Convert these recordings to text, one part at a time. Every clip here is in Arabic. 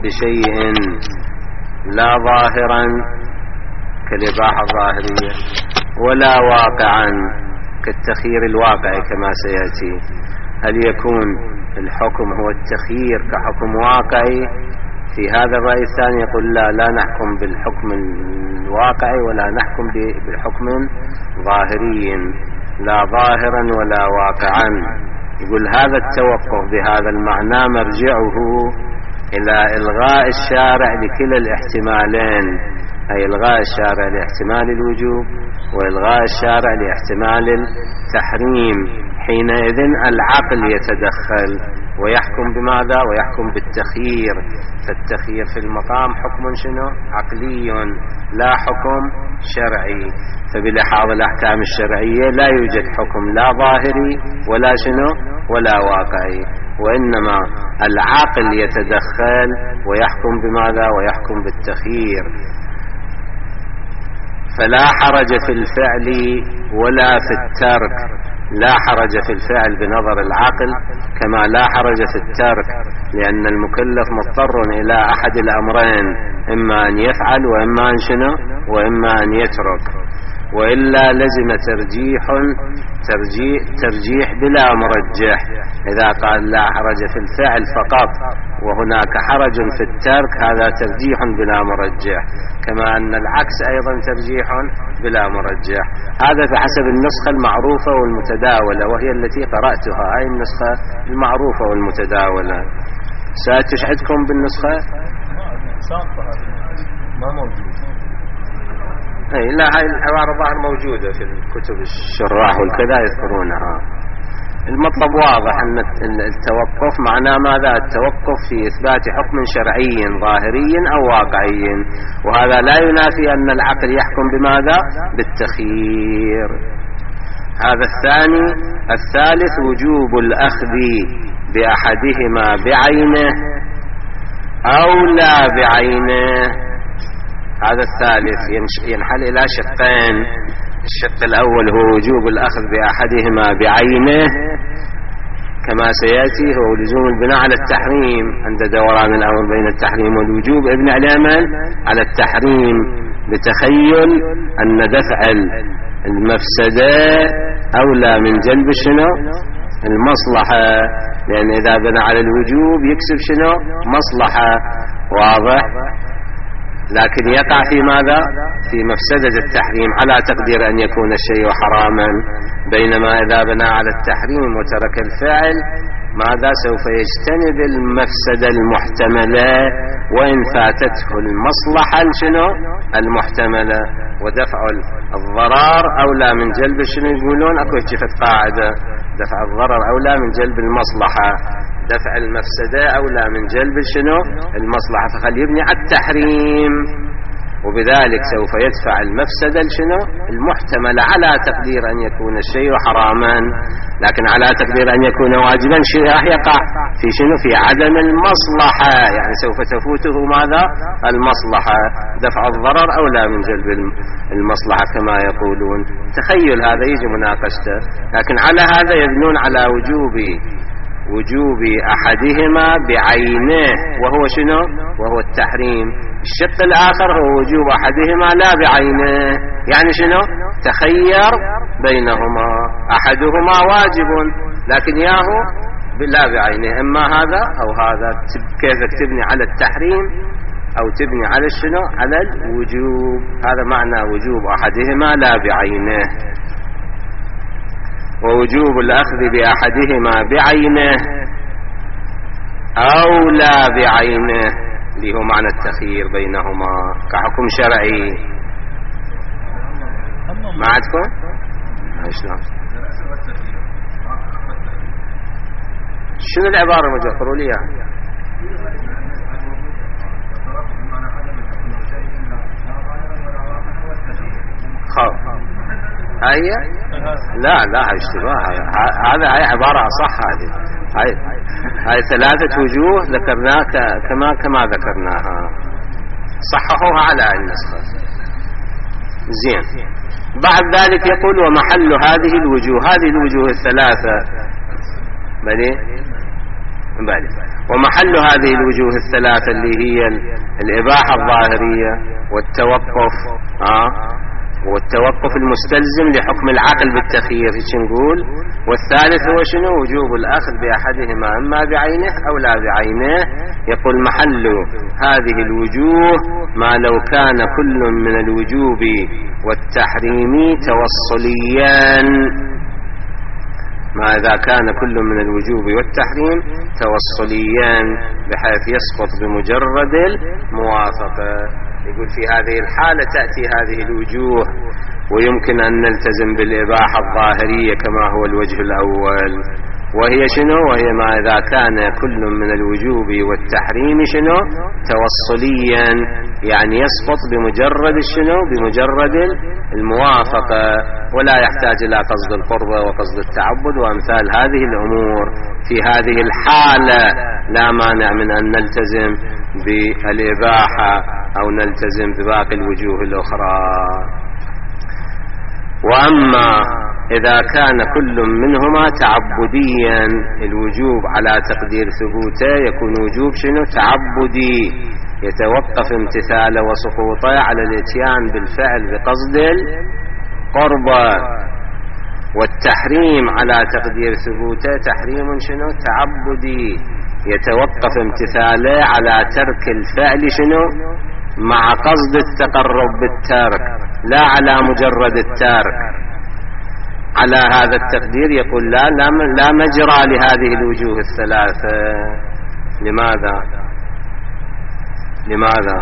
بشيء لا ظاهرا كالإباحة الظاهرية ولا واقعا كالتخيير الواقعي كما سيأتي. هل يكون الحكم هو التخيير كحكم واقعي؟ في هذا الرأي الثاني يقول لا نحكم بالحكم الواقعي ولا نحكم بالحكم ظاهري، لا ظاهرا ولا واقعا. يقول هذا التوقف بهذا المعنى مرجعه إلى إلغاء الشارع لكلا الاحتمالين، أي إلغاء الشارع لاحتمال الوجوب وإلغاء الشارع لاحتمال التحريم. حينئذ العقل يتدخل ويحكم بماذا؟ ويحكم بالتخيير. فالتخيير في المقام حكم شنو؟ عقلي لا حكم شرعي. فبلحاظ الأحكام الشرعية لا يوجد حكم لا ظاهري ولا شنو ولا واقعي، وإنما العقل يتدخل ويحكم بماذا؟ ويحكم بالتخيير. فلا حرج في الفعل ولا في الترك. لا حرج في الفعل بنظر العقل كما لا حرج في الترك، لأن المكلف مضطر إلى أحد الأمرين، إما أن يفعل وإما أن شنو وإما أن يترك، وإلا لزم ترجيح بلا مرجح. إذا قال لا حرج في الفعل فقط وهناك حرج في الترك هذا ترجيح بلا مرجح، كما أن العكس أيضا ترجيح بلا مرجح. هذا بحسب النسخة المعروفة والمتداولة، وهي التي قرأتها، هاي النسخة المعروفة والمتداولة. سأتشهدكم بالنسخة ما موجود. اي لا، هاي العبارة ظاهر موجودة في الكتب الشراح والكذا يذكرونها. المطلب واضح أن التوقف معناه ماذا؟ التوقف في إثبات حكم شرعي ظاهري أو واقعي، وهذا لا ينافي أن العقل يحكم بماذا؟ بالتخيير. هذا الثاني. الثالث وجوب الأخذ بأحدهما بعينه أو لا بعينه. هذا الثالث ينحل إلى شقين. الشق الأول هو وجوب الأخذ بأحدهما بعينه كما سيأتي، هو لزوم البناء على التحريم عند دوران الأمر بين التحريم والوجوب، ابن عليمان على التحريم بتخيل أن دفع المفسدة أولى من جلب شنو المصلحة، لأن إذا بنى على الوجوب يكسب شنو مصلحة، واضح. لكن يقع في ماذا؟ في مفسدة التحريم على تقدير أن يكون الشيء حراما، بينما إذا بنى على التحريم وترك الفعل ماذا؟ سوف يجتنب المفسدة المحتملة وإن فاتته المصلحة شنو المحتملة، ودفع الضرر أولى من جلب شنو يقولون أكو جفت قاعدة، دفع الضرر أولى من جلب المصلحة، دفع المفسدة أولى من جلب شنو المصلحة. فخلي يبني على التحريم، وبذلك سوف يدفع المفسدة شنو المحتملة على تقدير أن يكون الشيء حراما، لكن على تقدير أن يكون واجبا شيء راح يقع في شنو في عدم المصلحة، يعني سوف تفوته ماذا المصلحة، دفع الضرر أولى من جلب المصلحة كما يقولون. تخيل هذا يجي مناقشته، لكن على هذا يبنون على وجوب أحدهما بعينه وهو شنو وهو التحريم. الشق الآخر هو وجوب أحدهما لا بعينه، يعني شنو تخير بينهما، أحدهما واجب لكن ياهو لا بعينه، إما هذا أو هذا. كيف تبني على التحريم أو تبني على شنو على الوجوب، هذا معنى وجوب أحدهما لا بعينه. ووجوب الأخذ بأحدهما بعينه أو لا بعينه اللي هو معنى التخيير بينهما كحكم شرعي. ما عندكم؟ شلون؟ شنو العبارة الموجودة؟ قولوا لي اياها. هي لا هاي اشتباه، هاي عبارة صح. هاي ثلاثة وجوه ذكرناها كما ذكرناها، صححوها على النسخة زين. بعد ذلك يقول ومحل هذه الوجوه الثلاثة بلي ومحل هذه الوجوه الثلاثة اللي هي الإباحة الظاهرية والتوقف المستلزم لحكم العقل بالتخيير نقول. والثالث هو شنو؟ وجوب الأخذ بأحدهما إما بعينه أو لا بعينه. يقول محل هذه الوجوه ما لو كان كل من الوجوب والتحريم توصليان، ما إذا كان كل من الوجوب والتحريم توصليان بحيث يسقط بمجرد الموافقة. يقول في هذه الحالة تأتي هذه الوجوه ويمكن أن نلتزم بالإباحة الظاهرية كما هو الوجه الأول، وهي شنو؟ وهي ما إذا كان كل من الوجوب والتحريم شنو؟ توصليا، يعني يسقط بمجرد شنو؟ بمجرد الموافقة، ولا يحتاج إلى قصد القربة وقصد التعبد وأمثال هذه الأمور. في هذه الحالة لا مانع من أن نلتزم بالإباحة أو نلتزم بباقي الوجوه الأخرى. وأما إذا كان كل منهما تعبديا، الوجوب على تقدير ثبوته يكون وجوب شنو؟ تعبدي، يتوقف امتثاله وسقوطه على الاتيان بالفعل بقصد القربة. والتحريم على تقدير ثبوته تحريم شنو؟ تعبدي، يتوقف امتثاله على ترك الفعل شنو؟ مع قصد التقرب بالترك لا على مجرد الترك. على هذا التقدير يقول لا مجرى لهذه الوجوه الثلاثة. لماذا؟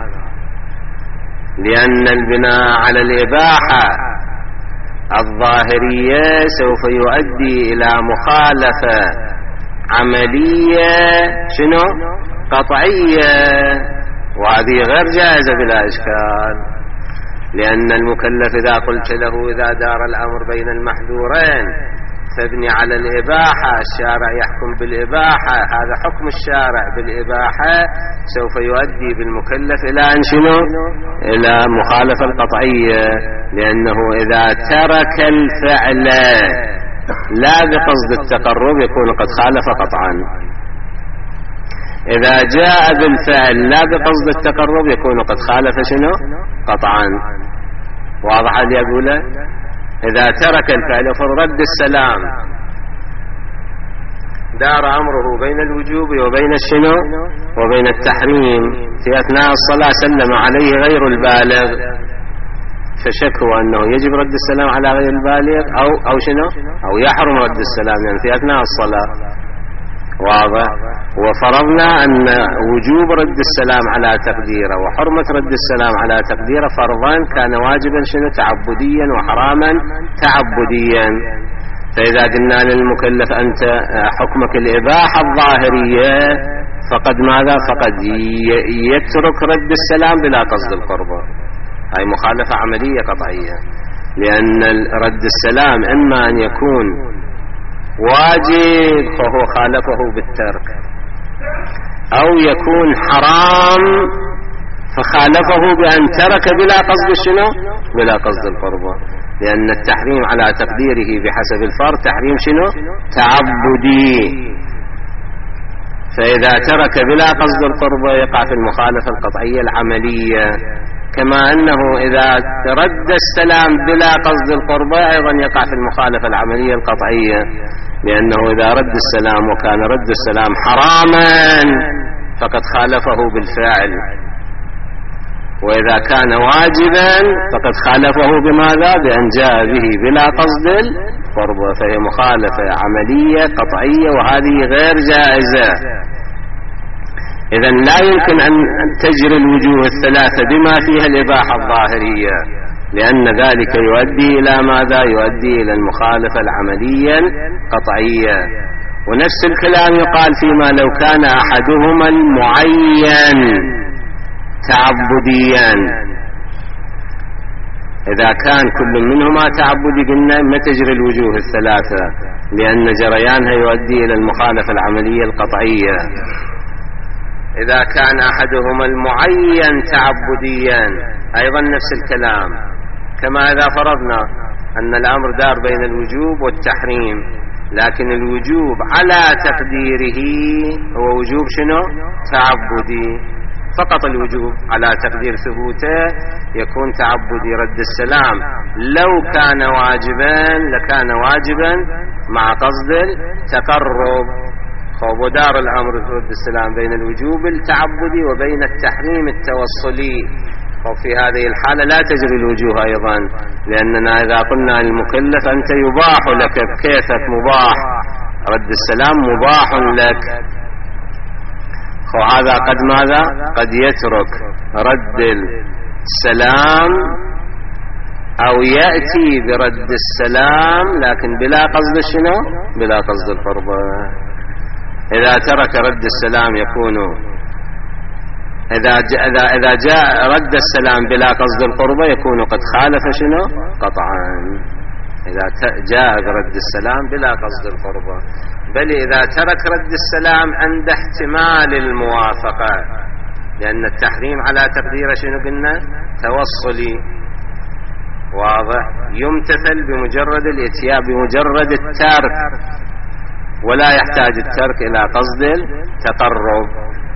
لأن البناء على الإباحة الظاهرية سوف يؤدي إلى مخالفة عملية شنو؟ قطعية، وهذه غير جائزة بلا إشكال. لأن المكلف إذا قلت له إذا دار الأمر بين المحذورين فابني على الإباحة، الشارع يحكم بالإباحة، هذا حكم الشارع بالإباحة سوف يؤدي بالمكلف إلى أن شنو؟ إلى مخالفة القطعية، لأنه إذا ترك الفعل لا بقصد التقرب يكون قد خالف قطعا، إذا جاء بالفعل لا بقصد التقرب يكون قد خالف شنو؟ قطعا. واضح اللي أقوله؟ إذا ترك الفعل فرد السلام دار أمره بين الوجوب وبين الشنو؟ وبين التحريم. في أثناء الصلاة سلم عليه غير البالغ فشكوا أنه يجب رد السلام على غير البالغ أو شنو؟ أو يحرم رد السلام، يعني في أثناء الصلاة. واضح؟ وفرضنا أن وجوب رد السلام على تقديره وحرمة رد السلام على تقديره فرضا كان واجبا شنو؟ تعبديا، وحراما تعبديا. فإذا قلنا للمكلف أنت حكمك الإباحة الظاهرية فقد ماذا؟ فقد يترك رد السلام بلا قصد القربة، هاي مخالفة عملية قطعية، لأن رد السلام إما أن يكون واجب فهو خالفه بالترك، أو يكون حرام فخالفه بأن ترك بلا قصد شنو؟ بلا قصد القربة، لأن التحريم على تقديره بحسب الفرض تحريم شنو؟ تعبدي. فإذا ترك بلا قصد القربة يقع في المخالفة القطعية العملية، كما أنه إذا رد السلام بلا قصد القربة أيضا يقع في المخالفة العملية القطعية، لأنه إذا رد السلام وكان رد السلام حراما فقد خالفه بالفعل، وإذا كان واجبا فقد خالفه بماذا؟ بأن جاء به بلا قصد القربة، فهي مخالفة عملية قطعية وهذه غير جائزة. إذن لا يمكن أن تجري الوجوه الثلاثة بما فيها الإباحة الظاهرية، لأن ذلك يؤدي إلى ماذا؟ يؤدي إلى المخالفة العملية القطعية. ونفس الكلام يقال فيما لو كان أحدهما المعين تعبديا، إذا كان كل منهما تعبدي قلنا ما تجري الوجوه الثلاثة، لأن جريانها يؤدي إلى المخالفة العملية القطعية. إذا كان أحدهما المعين تعبديا أيضا نفس الكلام، كما إذا فرضنا أن الأمر دار بين الوجوب والتحريم، لكن الوجوب على تقديره هو وجوب شنو؟ تعبدي فقط. الوجوب على تقدير ثبوته يكون تعبدي. رد السلام لو كان واجبا لكان واجبا مع قصد التقرب. ودار الأمر في رد السلام بين الوجوب التعبدي وبين التحريم التوصلي. وفي هذه الحالة لا تجري الوجوه أيضا، لأننا إذا قلنا المكلف أنت يباح لك بكيفك مباح، رد السلام مباح لك، وهذا قد ماذا؟ قد يترك رد السلام أو يأتي برد السلام لكن بلا قصد شنو؟ بلا قصد القربة. إذا ترك رد السلام يكون إذا جاء رد السلام بلا قصد القربة يكون قد خالف شنو؟ قطعا. إذا جاء برد السلام بلا قصد القربة. بل إذا ترك رد السلام عند احتمال الموافقة، لأن التحريم على تقدير شنو قلنا؟ توصلي. واضح؟ يمتثل بمجرد الاتيان، بمجرد الترك، ولا يحتاج الترك إلى قصد التقرب.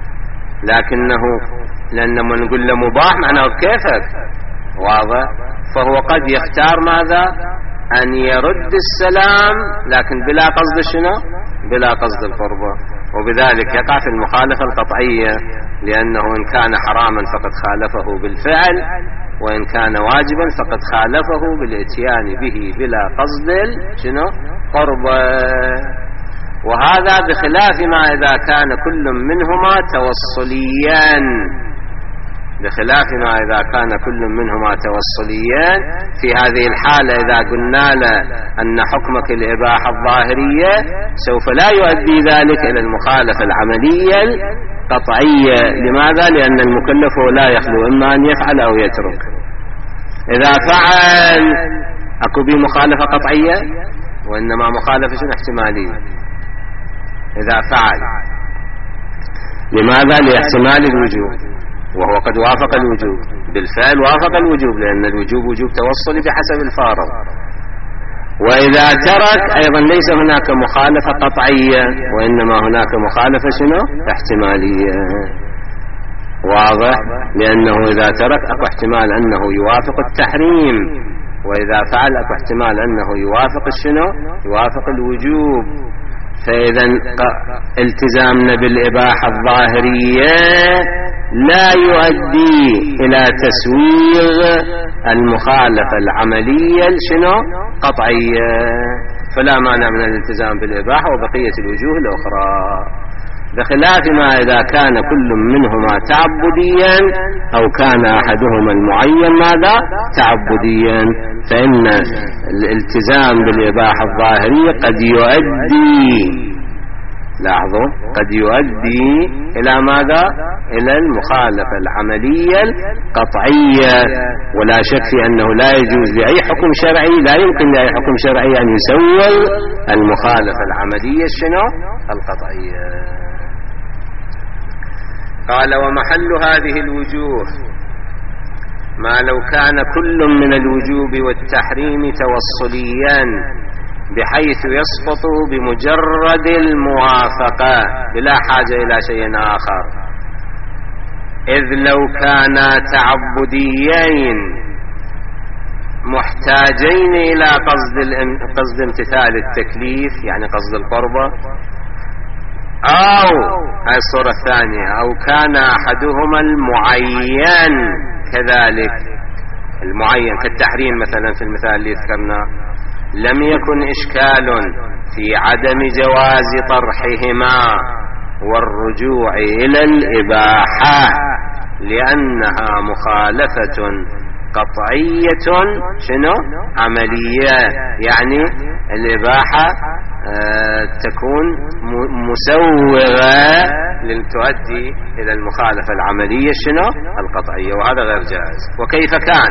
لكنه لأنما نقول له مباح معناه كيفك. واضح؟ فهو قد يختار ماذا؟ أن يرد السلام لكن بلا قصد شنو؟ بلا قصد القربة. وبذلك يقع في المخالفة القطعية، لأنه إن كان حراما فقد خالفه بالفعل، وإن كان واجبا فقد خالفه بالاتيان به بلا قصد شنو؟ قربة. وهذا بخلاف ما إذا كان كل منهما توصليا، بخلاف ما إذا كان كل منهما توصليا. في هذه الحالة إذا قلنا له أن حكمك الإباحة الظاهرية سوف لا يؤدي ذلك إلى المخالفة العملية القطعية. لماذا؟ لأن المكلف لا يخلو إما أن يفعل أو يترك. إذا فعل أكو به مخالفة قطعية، وإنما مخالفة احتمالية. إذا فعل لماذا؟ لاحتمال الوجوب، وهو قد وافق الوجوب بالفعل، وافق الوجوب لأن الوجوب وجوب توصلي بحسب الفارض. وإذا ترك أيضا ليس هناك مخالفة قطعية، وإنما هناك مخالفة شنو؟ احتمالية. واضح؟ لأنه إذا ترك أكو احتمال أنه يوافق التحريم، وإذا فعل أكو احتمال أنه يوافق الشنو؟ يوافق الوجوب. فإذا التزامنا بالإباحة الظاهرية لا يؤدي إلى تسويغ المخالفة العملية شنو؟ قطعية. فلا مانع من الالتزام بالإباحة وبقية الوجوه الأخرى، بخلاف ما إذا كان كل منهما تعبديا أو كان أحدهما المعين ماذا؟ تعبديا، فإن الالتزام بالإباحة الظاهرية قد يؤدي، لاحظوا، قد يؤدي إلى ماذا؟ إلى المخالفة العملية القطعية. ولا شك في أنه لا يجوز لأي حكم شرعي، لا يمكن لأي حكم شرعي أن يسوي المخالفة العملية شنو؟ القطعية. قال: ومحل هذه الوجوه ما لو كان كل من الوجوب والتحريم توصليا بحيث يسقط بمجرد الموافقة بلا حاجة إلى شيء آخر. إذ لو كانا تعبديين محتاجين إلى قصد امتثال التكليف، يعني قصد القربة، أو هذه الصورة الثانية، أو كان أحدهما المعين كذلك، المعين كالتحريم مثلا في المثال اللي ذكرنا، لم يكن إشكال في عدم جواز طرحهما والرجوع إلى الإباحة، لأنها مخالفة قطعية شنو؟ عملية، يعني الإباحة تكون مسوغة لتؤدي إلى المخالفة العملية شنو؟ القطعية، وهذا غير جائز. وكيف كان؟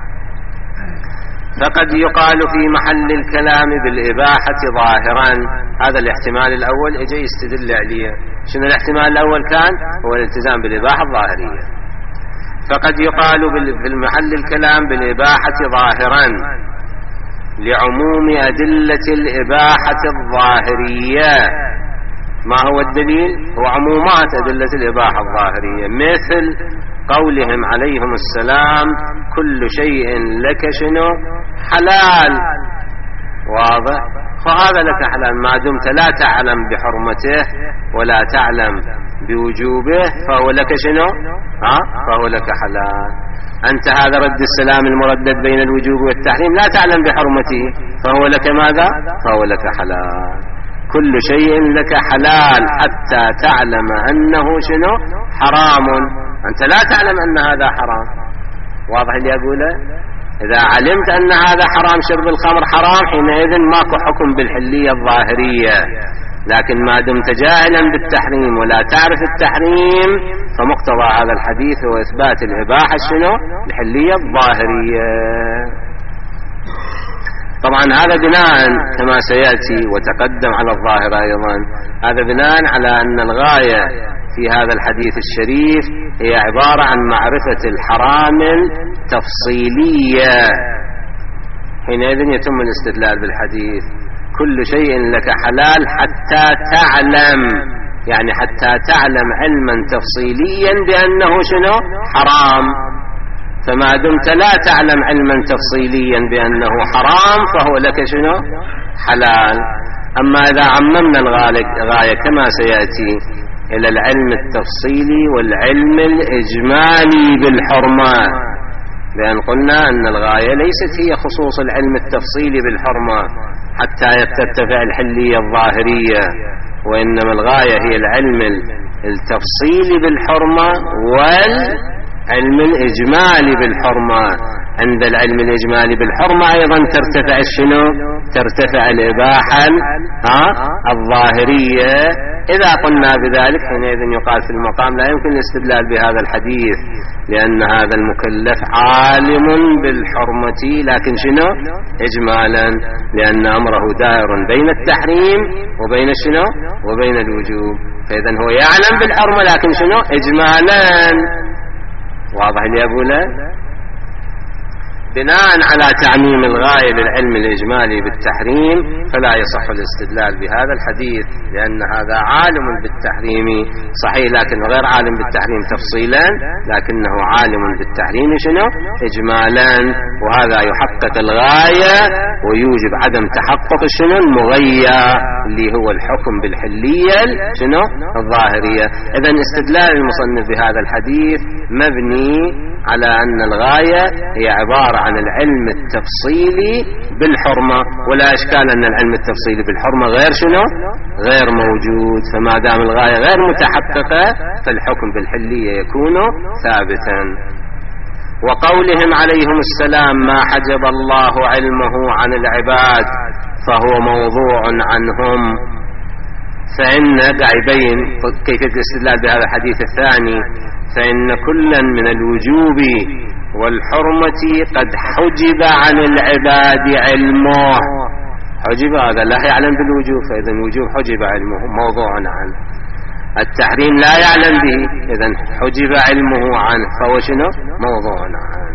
فقد يقال في محل الكلام بالإباحة ظاهرا. هذا الاحتمال الأول اجي يستدل عليه. شنو الاحتمال الأول كان؟ هو الالتزام بالإباحة الظاهرية. فقد يقال في المحل الكلام بالإباحة ظاهرا لعموم أدلة الإباحة الظاهرية. ما هو الدليل؟ هو عمومات أدلة الإباحة الظاهرية، مثل قولهم عليهم السلام كل شيء لك شنو حلال. واضح؟ فهذا لك حلال ما دمت لا تعلم بحرمته ولا تعلم بوجوبه، فهو لك شنو؟ فهو لك حلال. أنت هذا رد السلام المردد بين الوجوب والتحريم لا تعلم بحرمته، فهو لك ماذا؟ فهو لك حلال. كل شيء لك حلال حتى تعلم أنه شنو؟ حرام. أنت لا تعلم أن هذا حرام. واضح اللي أقوله؟ إذا علمت أن هذا حرام، شرب الخمر حرام، حينئذ ماكو حكم بالحلية الظاهرية. لكن ما دمت جاهلا بالتحريم ولا تعرف التحريم، فمقتضى هذا الحديث هو إثبات الإباحة شنو؟ الحلية الظاهرية. طبعا هذا بناء كما سيأتي وتقدم على الظاهر أيضا، هذا بناء على أن الغاية في هذا الحديث الشريف هي عبارة عن معرفة الحرام التفصيلية. حينئذ يتم الاستدلال بالحديث كل شيء لك حلال حتى تعلم، يعني حتى تعلم علما تفصيليا بأنه شنو؟ حرام. فما دمت لا تعلم علما تفصيليا بأنه حرام، فهو لك شنو؟ حلال. أما إذا عممنا الغاية كما سيأتي إلى العلم التفصيلي والعلم الإجمالي بالحرمة، لأن قلنا أن الغاية ليست هي خصوص العلم التفصيلي بالحرمة حتى ترتفع الحلية الظاهرية، وإنما الغاية هي العلم التفصيلي بالحرمة والعلم الإجمالي بالحرمة. عند العلم الإجمالي بالحرمة أيضا ترتفع الشنو؟ ترتفع الإباحة الظاهرية. إذا قلنا بذلك حينئذ يقال في المقام لا يمكن الاستدلال بهذا الحديث، لأن هذا المكلف عالم بالحرمة لكن شنو؟ إجمالا، لأن أمره دائر بين التحريم وبين شنو؟ وبين الوجوب. فإذا هو يعلم بالحرمة لكن شنو؟ إجمالا. واضح اللي أقوله؟ بناء على تعميم الغاية للعلم الإجمالي بالتحريم فلا يصح الاستدلال بهذا الحديث، لأن هذا عالم بالتحريم صحيح لكن غير عالم بالتحريم تفصيلا، لكنه عالم بالتحريم شنو؟ إجمالا. وهذا يحقق الغاية ويوجب عدم تحقق شنو؟ المغية اللي هو الحكم بالحلية شنو؟ الظاهرية. إذن استدلال المصنف بهذا الحديث مبني على أن الغاية هي عبارة عن العلم التفصيلي بالحرمة، ولا إشكال أن العلم التفصيلي بالحرمة غير شنو؟ غير موجود. فما دام الغاية غير متحققة فالحكم بالحلية يكون ثابتا. وقولهم عليهم السلام ما حجب الله علمه عن العباد فهو موضوع عنهم، فإن قاعدين كيف الاستدلال بهذا الحديث الثاني، فإن كلا من الوجوب والحرمة قد حجب عن العباد علمه. حجب هذا لا يعلم بالوجوب، فإذا الوجوب حجب علمه موضوع عنه. التحريم لا يعلم به، إذا حجب علمه عنه فهو شنو؟ موضوع عنه.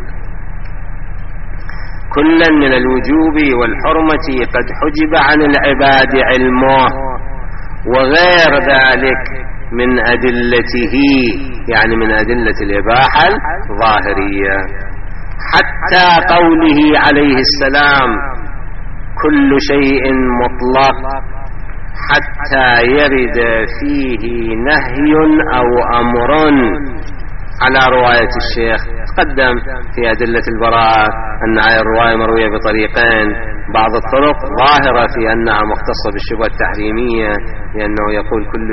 كلا من الوجوب والحرمة قد حجب عن العباد علمه، وغير ذلك من أدلته، يعني من أدلة الإباحة الظاهرية، حتى قوله عليه السلام كل شيء مطلق حتى يرد فيه نهي أو أمر، على رواية الشيخ. تقدم في أدلة البراءة أن هذه الرواية مروية بطريقين، بعض الطرق ظاهرة في أنها مختصة بالشبهة التحريمية، لأنه يقول كل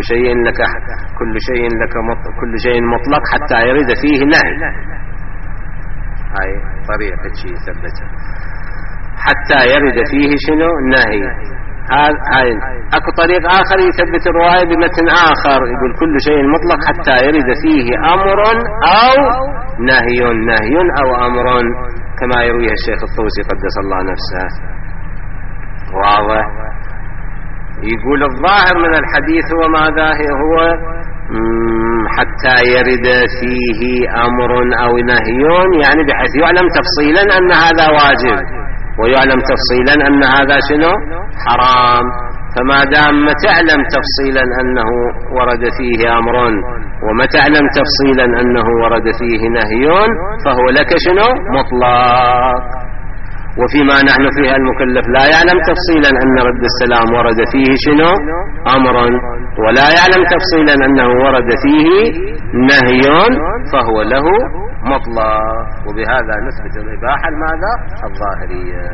شيء مطلق حتى يرد فيه نهي. هاي طريقة شيء ثبتها، حتى يرد فيه شنو؟ نهي. هاي اكو طريق آخر يثبت الرواية بمتن آخر، يقول كل شيء مطلق حتى يرد فيه أمر أو نهي أو أمر، كما يرويه الشيخ الطوسي قدس الله نفسه. واضح؟ يقول الظاهر من الحديث هو ماذا؟ هو حتى يرد فيه أمر أو نهي، يعني بحيث يعلم تفصيلا أن هذا واجب، ويعلم تفصيلا أن هذا شنو حرام. فما دام ما تعلم تفصيلا أنه ورد فيه أمر وما تعلم تفصيلا أنه ورد فيه نهي فهو لك شنو مطلق. وفيما نحن فيها المكلف لا يعلم تفصيلا أن رد السلام ورد فيه شنو أمر ولا يعلم تفصيلا أنه ورد فيه نهي فهو له مطلق. وبهذا نثبت الإباحة ماذا الظاهرية.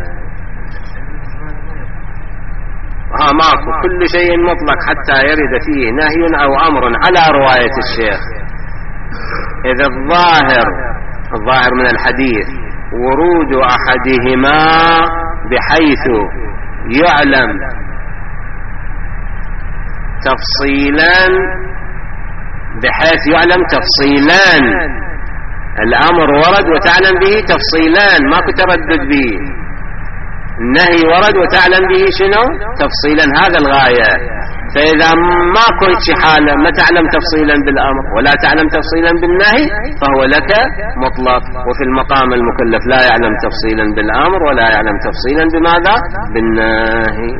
ماكو كل شيء مطلق حتى يرد فيه نهي أو أمر على رواية الشيخ. إذا الظاهر من الحديث ورود أحدهما بحيث يعلم تفصيلان الأمر ورد وتعلم به تفصيلان ماكو تردد به. النهي ورد وتعلم به شنو تفصيلا هذا الغاية. فإذا ما كنت حالة ما تعلم تفصيلا بالأمر ولا تعلم تفصيلا بالنهي فهو لك مطلق. وفي المقام المكلف لا يعلم تفصيلا بالأمر ولا يعلم تفصيلا بماذا بالنهي.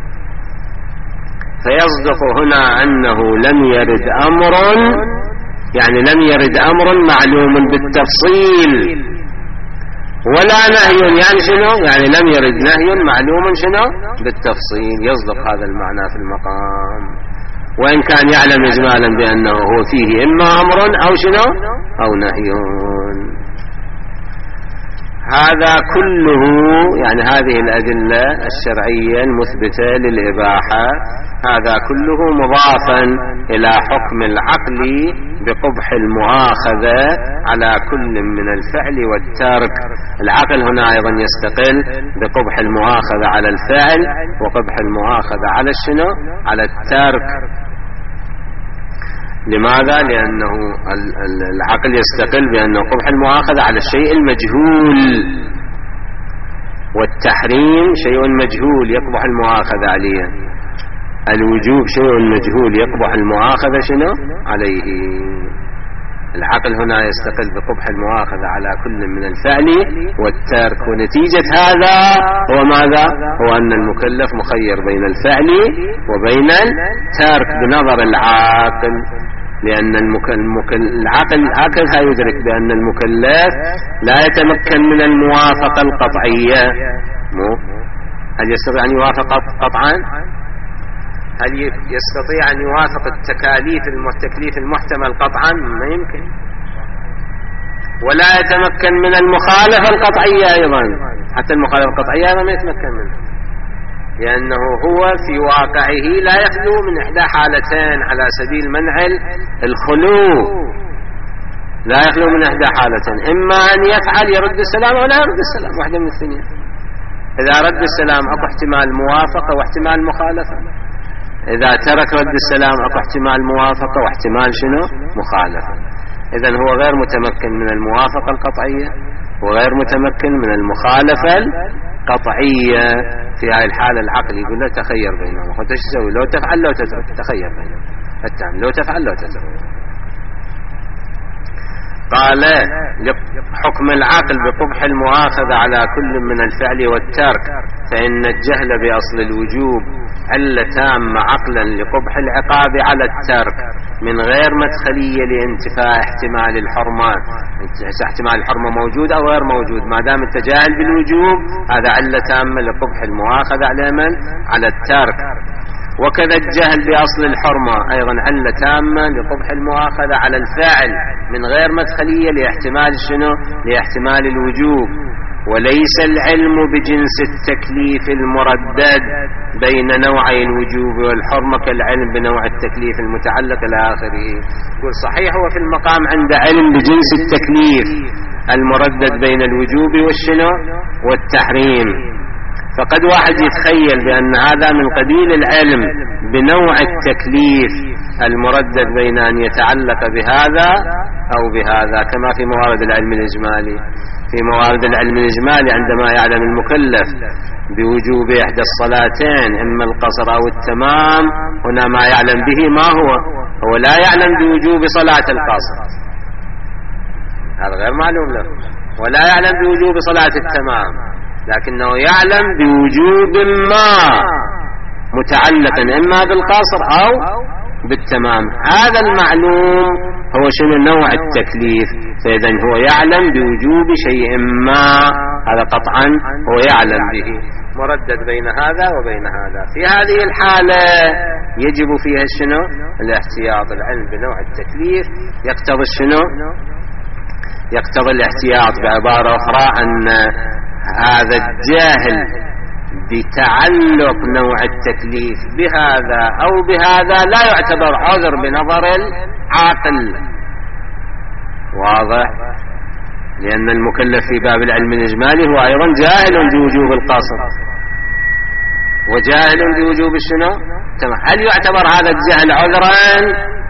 فيصدق هنا أنه لم يرد أمر يعني لم يرد أمر معلوم بالتفصيل ولا نهي يعني شنو يعني لم يرد نهي معلوم شنو بالتفصيل. يصدق هذا المعنى في المقام وإن كان يعلم إجمالا بأنه هو فيه إما أمر أو شنو أو نهي. هذا كله يعني هذه الأدلة الشرعية المثبتة للإباحة هذا كله مضافا إلى حكم العقل بقبح المؤاخذة على كل من الفعل والترك. العقل هنا أيضا يستقل بقبح المؤاخذة على الفعل وقبح المؤاخذة على الشنو على الترك. لماذا؟ لأنه العقل يستقل بأنه قبح المؤاخذة على الشيء المجهول والتحريم شيء مجهول يقبح المؤاخذة عليه. الوجوب شيء مجهول يقبح المؤاخذة شنو عليه. العقل هنا يستقل بقبح المؤاخذة على كل من الفعل والترك. ونتيجة هذا هو ماذا؟ هو أن المكلف مخير بين الفعل وبين الترك بنظر العاقل. لأن العقل هكذا يدرك بأن المكلف لا يتمكن من الموافقة القطعية. هل يستطيع أن يوافق قطعا؟ هل يستطيع أن يوافق التكليف المحتمل قطعا؟ ما يمكن. ولا يتمكن من المخالفة القطعية أيضا حتى المخالفة القطعية ما يتمكن منها لأنه هو في واقعه لا يخلو من إحدى حالتين على سبيل منع الخلو. لا يخلو من إحدى حالتين إما أن يفعل يرد السلام ولا يرد السلام واحدة من الاثنين. إذا رد السلام أكو احتمال موافقة واحتمال مخالفة. إذا ترك رد السلام أكو احتمال موافقة واحتمال شنو مخالفة. إذن هو غير متمكن من الموافقة القطعية وغير متمكن من المخالفة القطعية. في هذه الحالة العقل يقول له تخير بينهم. قلت ايش تسوي؟ لو تفعل لو تترك تخير بينهم. التام لو تفعل لو تترك. قال حكم العقل بقبح المؤاخذة على كل من الفعل والترك فإن الجهل بأصل الوجوب علة تامة عقلا لقبح العقاب على الترك من غير مدخلية لانتفاء احتمال الحرمة. احتمال الحرمة موجود أو غير موجود ما دام انت جاهل بالوجوب هذا علة تامة لقبح المؤاخذة على من؟ على الترك. وكذا الجهل بأصل الحرمة أيضا علة تامة لقبح المؤاخذة على الفاعل من غير مدخلية لاحتمال شنو؟ لاحتمال الوجوب. وليس العلم بجنس التكليف المردد بين نوعي الوجوب والحرمة كالعلم بنوع التكليف المتعلق إلى آخره. يقول صحيح هو في المقام عند علم بجنس التكليف المردد بين الوجوب والشنو والتحريم. فقد واحد يتخيل بأن هذا من قبيل العلم بنوع التكليف المردد بين أن يتعلق بهذا أو بهذا كما في موارد العلم الإجمالي. في موارد العلم الإجمالي عندما يعلم المكلف بوجوب إحدى الصلاتين إما القصر أو التمام هنا ما يعلم به ما هو لا يعلم بوجوب صلاة القصر هذا غير معلوم له ولا يعلم بوجوب صلاة التمام لكنه يعلم بوجوب ما متعلق إما بالقصر أو بالتمام. هذا المعلوم هو شنو؟ نوع التكليف. فإذا هو يعلم بوجوب شيء ما، هذا قطعا هو يعلم به، مردد بين هذا وبين هذا. في هذه الحالة يجب فيها شنو؟ الاحتياط. العلم بنوع التكليف يقتضي شنو؟ يقتضي الاحتياط. بعبارة أخرى أن هذا الجاهل بتعلق نوع التكليف بهذا أو بهذا لا يعتبر عذر بنظر العاقل. واضح؟ لأن المكلف في باب العلم الإجمالي هو أيضا جاهل بوجوب القصر وجاهل بوجوب الشنو؟ هل يعتبر هذا الجهل عذرا؟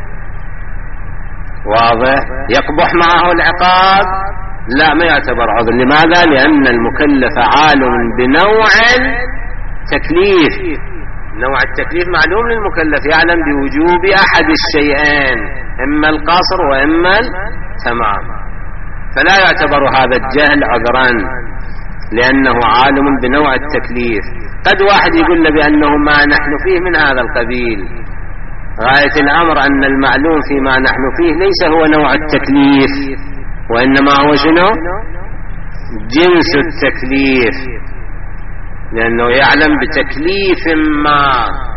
واضح؟ يقبح معه العقاب؟ لا، ما يعتبر عذر. لماذا؟ لأن المكلف عالم بنوع التكليف. نوع التكليف معلوم للمكلف، يعلم بوجوب أحد الشيئين، إما القصر وإما التمام، فلا يعتبر هذا الجهل عذرا لأنه عالم بنوع التكليف. قد واحد يقول له بأنه ما نحن فيه من هذا القبيل. غاية الأمر أن المعلوم فيما نحن فيه ليس هو نوع التكليف، وإنما هو شنو؟ جنس التكليف، لأنه يعلم بتكليف ما،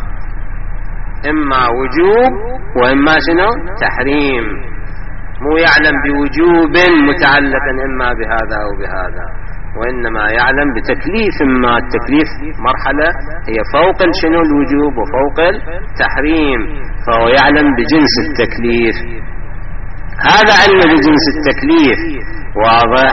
إما وجوب وإما شنو؟ تحريم. مو يعلم بوجوب متعلق إما بهذا أو بهذا، وإنما يعلم بتكليف ما. التكليف مرحلة هي فوق شنو؟ الوجوب وفوق التحريم، فهو يعلم بجنس التكليف. هذا علم بجنس التكليف. واضح؟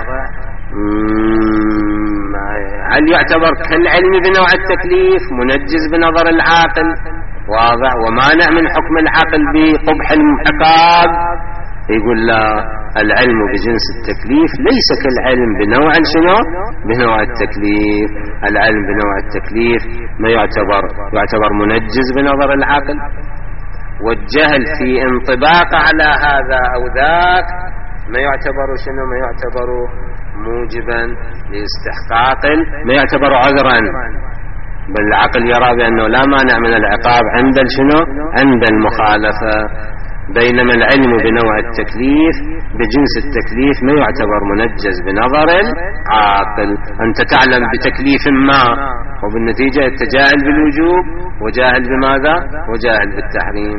هل يعتبر كالعلم بنوع التكليف منجز بنظر العاقل؟ واضح؟ ومانع من حكم العقل بقبح العقاب؟ يقول لا، العلم بجنس التكليف ليس كالعلم بنوع شنو؟ بنوع التكليف. العلم بنوع التكليف ما يعتبر منجز بنظر العقل، والجهل في انطباق على هذا أو ذاك ما يعتبر شنو؟ ما يعتبر موجبا لاستحقاق، ما يعتبر عذرا، بل العقل يرى بأنه لا مانع من العقاب عند شنو؟ عند المخالفة. بينما العلم بنوع التكليف بجنس التكليف ما يعتبر منجز بنظر العاقل. أنت تعلم بتكليف ما، وبالنتيجة أنت جاهل بالوجوب وجاهل بماذا؟ وجاهل بالتحريم.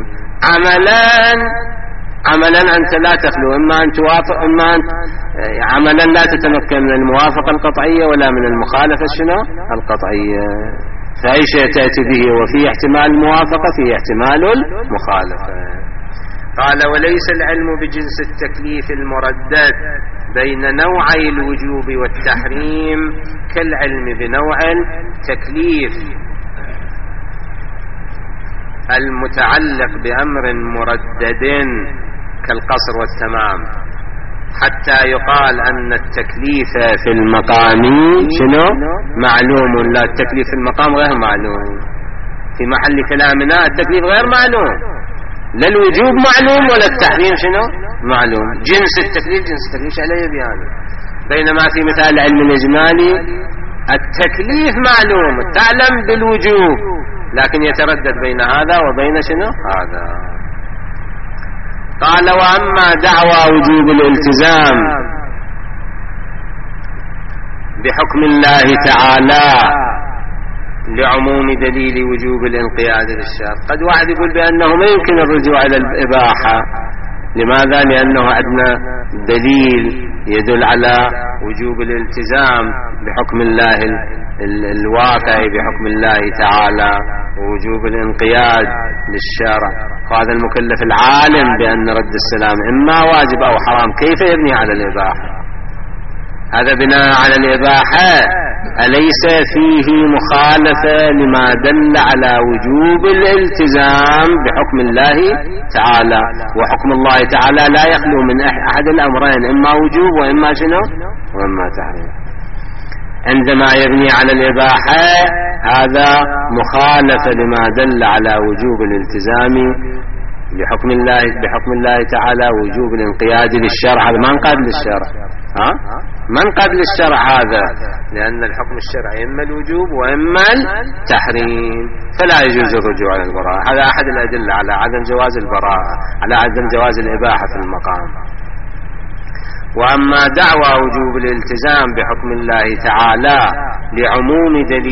عملا أنت لا تخلو، إما أن توافق، إما أن عملا لا تتمكن من الموافقة القطعية ولا من المخالفة شنو؟ القطعية. فأي شيء تأتي به وفيه احتمال الموافقة فيه احتمال المخالفة. قال: وليس العلم بجنس التكليف المردد بين نوعي الوجوب والتحريم كالعلم بنوع التكليف المتعلق بأمر مردد كالقصر والتمام، حتى يقال أن التكليف في المقام شنو؟ معلوم. لا، التكليف في المقام غير معلوم. في محل كلامنا التكليف غير معلوم، لا الوجوب معلوم ولا التحريم شنو؟ معلوم. جنس التكليف عليه بيانه. بينما في مثال العلم الإجمالي التكليف معلوم، تعلم بالوجوب، لكن يتردد بين هذا وبين شنو؟ هذا. قال: وأما دعوى وجوب الالتزام بحكم الله تعالى لعموم دليل وجوب الانقياد للشرع. قد واحد يقول بأنه ما يمكن الرجوع إلى الإباحة. لماذا؟ لأنه عندنا دليل يدل على وجوب الالتزام بحكم الله الواقع، بحكم الله تعالى، ووجوب الانقياد للشرع. وهذا المكلف العالم بأن رد السلام إما واجب أو حرام، كيف يبني على الإباحة؟ هذا بناء على الإباحة أليس فيه مخالفة لما دل على وجوب الالتزام بحكم الله تعالى؟ وحكم الله تعالى لا يخلو من أحد الأمرين، إما وجوب وإما شنو؟ وإما تحريم. عندما يبني على الإباحة هذا مخالفة لما دل على وجوب الالتزام بحكم الله تعالى، وجوب الانقياد للشرع. هذا ما انقاد للشرع، من قبل الشرع هذا؟ لأن الحكم الشرعي إما الوجوب وإما التحريم، فلا يجوز الرجوع إلى البراءة. هذا أحد الأدلة على عدم جواز البراءة، على عدم جواز الإباحة في المقام. وأما دعوى وجوب الالتزام بحكم الله تعالى لعموم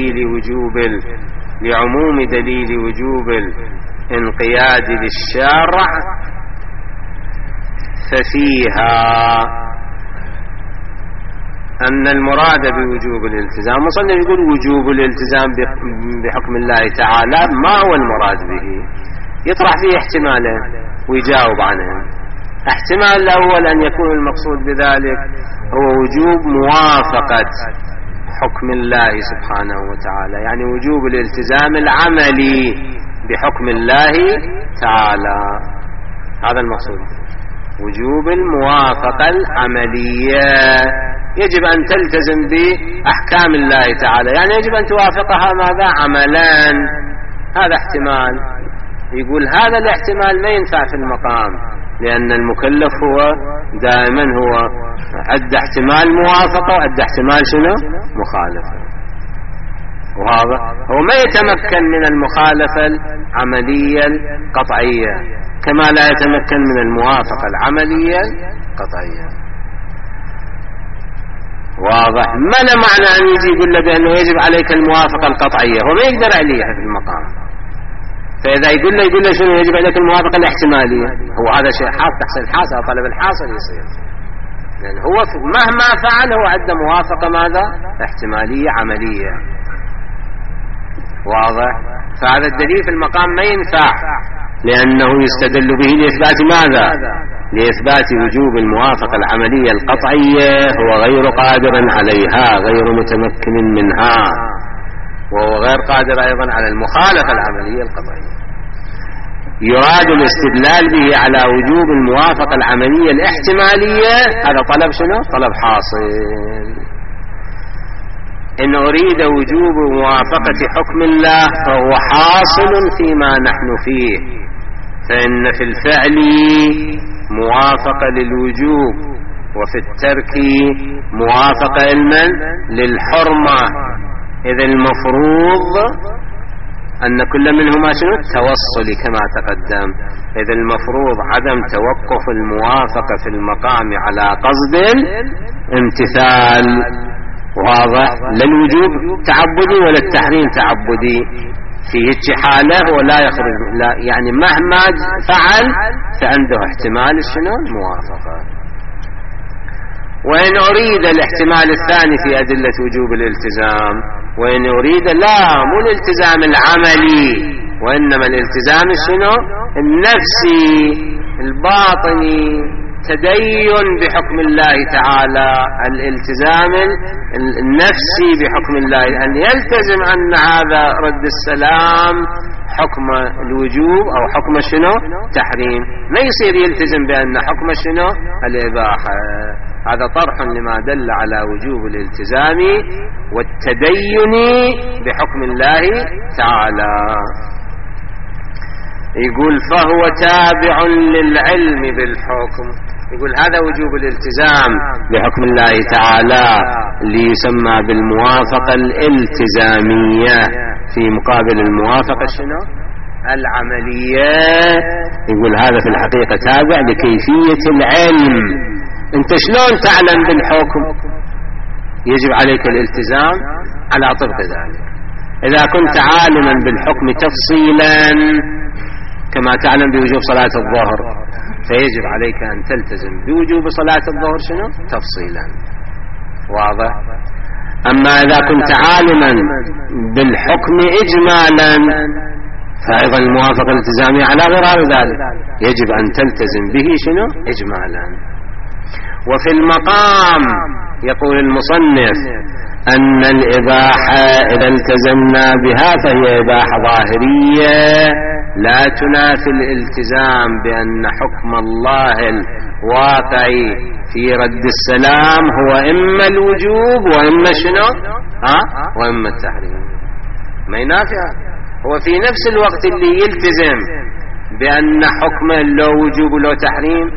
دليل وجوب الانقياد للشارع ففيها أن المراد بوجوب الالتزام، مصنف يقول وجوب الالتزام بحكم الله تعالى ما هو المراد به؟ يطرح فيه احتمالين ويجاوب عنهم. احتمال الأول أن يكون المقصود بذلك هو وجوب موافقة حكم الله سبحانه وتعالى، يعني وجوب الالتزام العملي بحكم الله تعالى، هذا المقصود. وجوب الموافقة العملية، يجب أن تلتزم بأحكام الله تعالى، يعني يجب أن توافقها ماذا؟ عملا. هذا احتمال. يقول هذا الاحتمال ما ينفع في المقام، لأن المكلف هو دائما هو أدى احتمال موافقة وأدى احتمال شنو؟ مخالفة. وهذا هو ما يتمكن من المخالفة العملية القطعية كما لا يتمكن من الموافقة العملية القطعية. واضح؟ ما له معنى أن يجي يقول له بأنه يجب عليك الموافقة القطعية، هو ما يقدر عليها في المقام. فإذا يقول له شنو يجب عليك الموافقة الاحتمالية، هو هذا شيء حاصل تحصل الحاصل، طلب الحاصل يصير، لأن هو مهما فعل هو عنده موافقة ماذا؟ احتمالية عملية. واضح؟ فهذا الدليل في المقام ما ينفع، لأنه يستدل به لإثبات ماذا؟ لإثبات وجوب الموافقة العملية القطعية، هو غير قادر عليها، غير متمكن منها، وهو غير قادر أيضا على المخالفة العملية القطعية. يراد الاستدلال به على وجوب الموافقة العملية الاحتمالية، هذا طلب شنو؟ طلب حاصل. إن أريد وجوب موافقة حكم الله فهو حاصل فيما نحن فيه، فإن في الفعل موافقة للوجوب، وفي الترك موافقة للحرمة، إذ المفروض أن كل منهما شنو؟ توصل كما تقدم، إذ المفروض عدم توقف الموافقة في المقام على قصد الامتثال. واضح؟ لا الوجوب تعبدي ولا التحريم تعبدي، في حالة ولا يخرج، لا يعني مهما فعل فعنده احتمال شنو؟ الموافقة. وإن أريد الاحتمال الثاني في أدلة وجوب الالتزام، وإن أريد لا مو الالتزام العملي، وإنما الالتزام شنو؟ النفسي الباطني، تدين بحكم الله تعالى، الالتزام النفسي بحكم الله، أن يلتزم أن هذا رد السلام حكم الوجوب أو حكم شنو؟ تحريم، ما يصير يلتزم بأن حكم شنو؟ الإباحة. هذا طرح لما دل على وجوب الالتزام والتدين بحكم الله تعالى. يقول فهو تابع للعلم بالحكم، يقول هذا وجوب الالتزام بحكم الله تعالى اللي يسمى بالموافقة الالتزامية في مقابل الموافقة شنو؟ العملية. يقول هذا في الحقيقة تابع لكيفية العلم. انت شلون تعلم بالحكم؟ يجب عليك الالتزام على طبق ذلك. إذا كنت عالما بالحكم تفصيلا كما تعلم بوجوب صلاة الظهر، فيجب عليك أن تلتزم بوجوب صلاة الظهر شنو؟ تفصيلا. واضح؟ أما إذا كنت عالما بالحكم إجمالا فأيضا الموافقة الالتزامية على غير ذلك يجب أن تلتزم به شنو؟ إجمالا. وفي المقام يقول المصنف أن الإباحة إذا التزمنا بها فهي إباحة ظاهرية لا تنافي الالتزام بأن حكم الله الواقعي في رد السلام هو إما الوجوب وإما شنو؟ وإما التحريم. ما ينافع، هو في نفس الوقت اللي يلتزم بأن حكم له وجوب له تحريم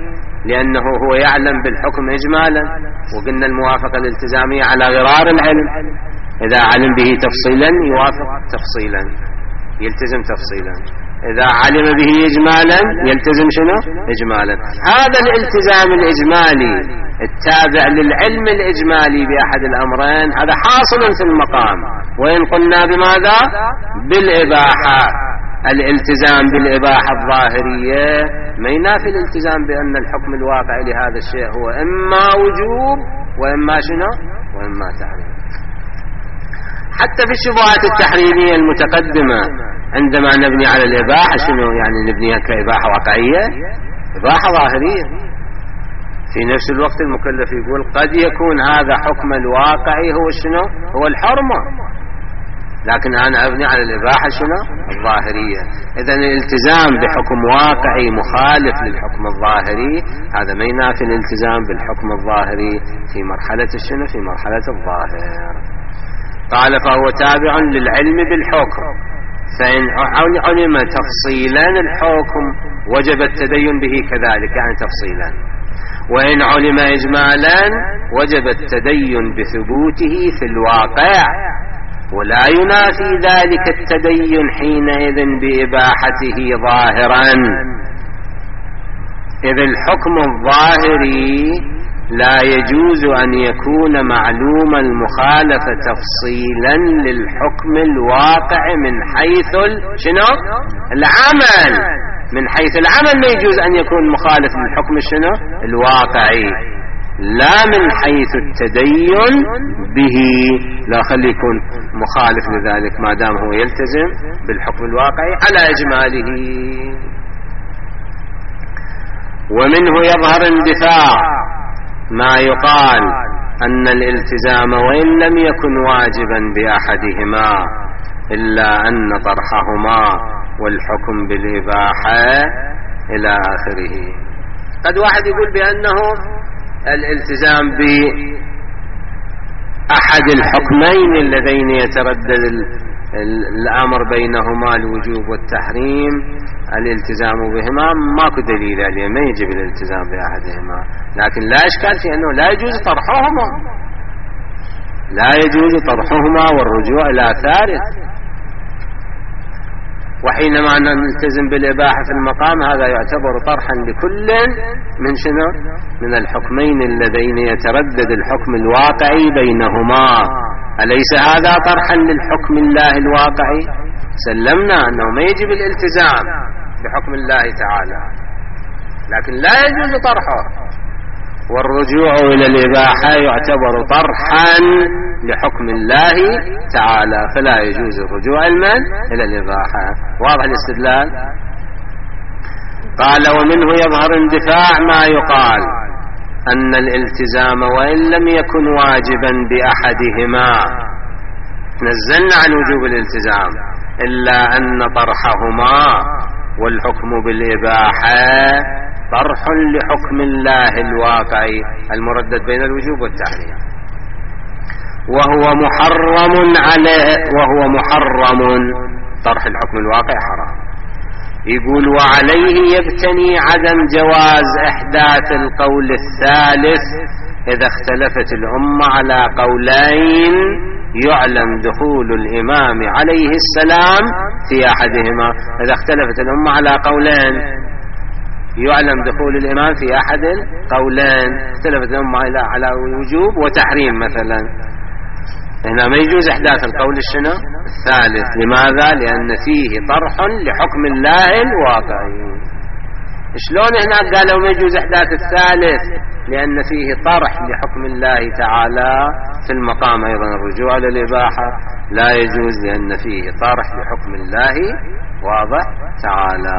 لأنه هو يعلم بالحكم إجمالا، وقلنا الموافقة الالتزامية على غرار العلم، إذا علم به تفصيلا يوافق تفصيلا، يلتزم تفصيلا، إذا علم به إجمالا يلتزم شنو؟ إجمالا. هذا الالتزام الإجمالي التابع للعلم الإجمالي بأحد الأمرين هذا حاصل في المقام، وإن قلنا بماذا؟ بالإباحة. الالتزام بالإباحة الظاهرية ما ينافي الالتزام بأن الحكم الواقع لهذا الشيء هو إما وجوب وإما شنو؟ وإما تحريم. حتى في الشبهات التحريمية المتقدمة عندما نبني على الإباحة شنو يعني نبنيها كإباحة واقعية؟ إباحة ظاهرية. في نفس الوقت المكلف يقول قد يكون هذا حكم الواقعي هو شنو؟ هو الحرمة، لكن أنا أبني على الإباحة شنو؟ الظاهرية. إذن الالتزام بحكم واقعي مخالف للحكم الظاهري هذا ما ينافي الالتزام بالحكم الظاهري في مرحلة شنو؟ في مرحلة الظاهر. قال فهو تابع للعلم بالحكم، فإن علم تفصيلا الحكم وجب التدين به كذلك، يعني تفصيلا، وإن علم إجمالا وجب التدين بثبوته في الواقع، ولا ينافي ذلك التدين حينئذ بإباحته ظاهرا، إذ الحكم الظاهري لا يجوز أن يكون معلوم المخالفة تفصيلا للحكم الواقع من حيث شنو؟ العمل. من حيث العمل ما يجوز أن يكون مخالف للحكم شنو؟ الواقعي، لا من حيث التدين به، لا خلي يكون مخالف لذلك ما دام هو يلتزم بالحكم الواقعي على إجماله. ومنه يظهر اندفاع ما يقال أن الالتزام وإن لم يكن واجبا بأحدهما إلا أن طرحهما والحكم بالإباحة إلى آخره. قد واحد يقول بأنه الالتزام بأحد الحكمين اللذين يتردد الأمر بينهما الوجوب والتحريم الالتزام بهما ماكو دليل عليه، ما يجب الالتزام بأحدهما، لكن لا إشكال في أنه لا يجوز طرحهما، لا يجوز طرحهما والرجوع إلى ثالث. وحينما نلتزم بالإباحة في المقام هذا يعتبر طرحا لكل من شنو؟ من الحكمين اللذين يتردد الحكم الواقعي بينهما. أليس هذا طرحا للحكم الله الواقعي؟ سلمنا أنه ما يجب الالتزام بحكم الله تعالى، لكن لا يجوز طرحه، والرجوع إلى الإباحة يعتبر طرحا لحكم الله تعالى، فلا يجوز الرجوع إلى الإباحة. واضح الاستدلال؟ قال ومنه يظهر اندفاع ما يقال أن الالتزام وإن لم يكن واجبا بأحدهما، نزلنا عن وجوب الالتزام، إلا أن طرحهما والحكم بالإباحة طرح لحكم الله الواقعي المردد بين الوجوب والتحريم، وهو محرم طرح الحكم الواقع حرام. يقول وعليه يبتني عدم جواز إحداث القول الثالث إذا اختلفت الأمة على قولين يعلم دخول الإمام عليه السلام في أحدهما. إذا اختلفت الأمة على قولين يعلم دخول الإمام في أحد القولين، اختلفت الأمة على وجوب وتحريم مثلا، هنا ما يجوز إحداث القول الشنو؟ الثالث. لماذا؟ لأن فيه طرح لحكم الله الواقعي. شلون هنا قالوا ما يجوز إحداث الثالث؟ لأن فيه طرح لحكم الله تعالى. في المقام أيضا الرجوع للإباحة لا يجوز لأن فيه طرح لحكم الله واضح تعالى.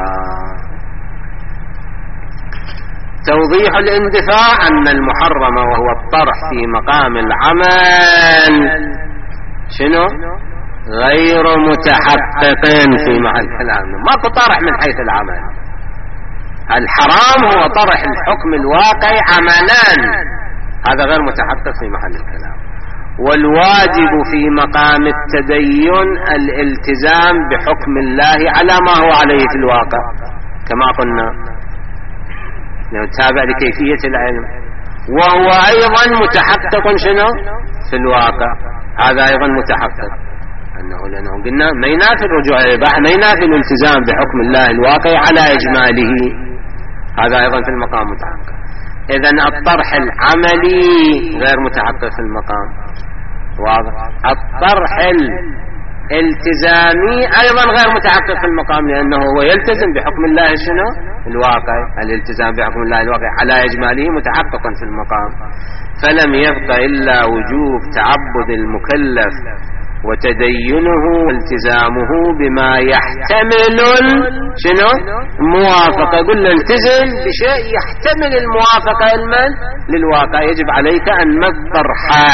توضيح الاندفاع أن المحرم وهو الطرح في مقام العمل شنو؟ غير متحقق في محل كلام، ماكو طرح من حيث العمل. الحرام هو طرح الحكم الواقعي عملا، هذا غير متحقق في محل الكلام. والواجب في مقام التدين الالتزام بحكم الله على ما هو عليه في الواقع، كما قلنا تابع لكيفية العلم، وهو أيضا متحقق شنو في الواقع. هذا أيضا متحقق لأنه قلنا ما ينافي الرجوع إلى الإباحة، ما ينافي الالتزام بحكم الله الواقع على إجماله، هذا أيضا في المقام متحقق. إذن الطرح العملي غير متحقق في المقام، واضح. الطرح الالتزامي أيضا غير متحقق في المقام، لأنه هو يلتزم بحكم الله شنو الواقع. الالتزام بحكم الله الواقع على إجماله متحقق في المقام. فلم يبق إلا وجوب تعبد المكلف وتدينه والتزامه بما يحتمل شنو موافقة. يقول له التزم بشيء يحتمل الموافقة للواقع، يجب عليك أن مطرحا.